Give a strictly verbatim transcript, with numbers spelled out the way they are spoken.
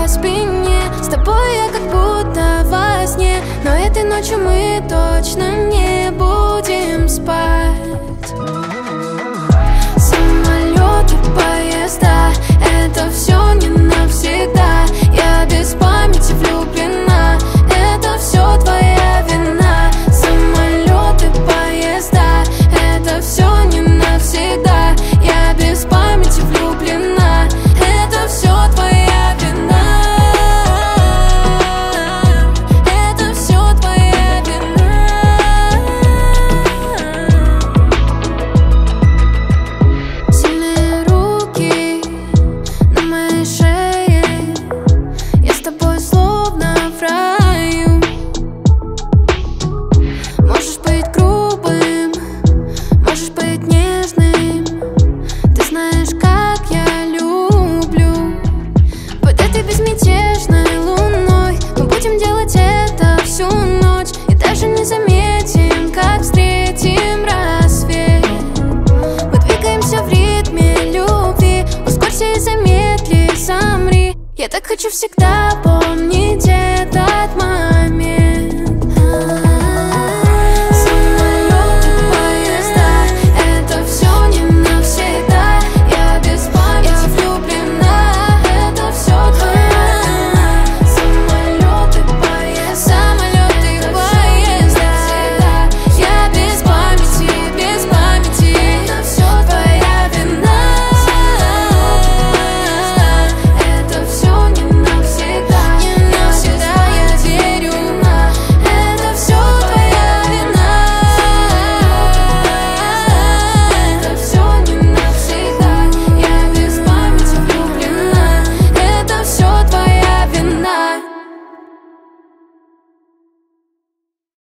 спине. С тобой я как будто во сне, но этой ночью мы точно не будем спать. Самолеты, поезда, это все не навсегда. Я без памяти влюблена, это все твоя вина. Самолеты, поезда, это все не навсегда. Я без памяти влюблена, это все твоя вина. Это все твоя вина. Сильные руки на моей шее, я с тобой словно в раю. Можешь быть грубым, можешь быть нежным, ты знаешь, как я люблю. Под этой безмятежной луной мы будем делать это всю ночь, и даже не заметим, как встретим рассвет. Мы двигаемся в ритме любви, ускорься и замедли, замри. Я так хочу всегда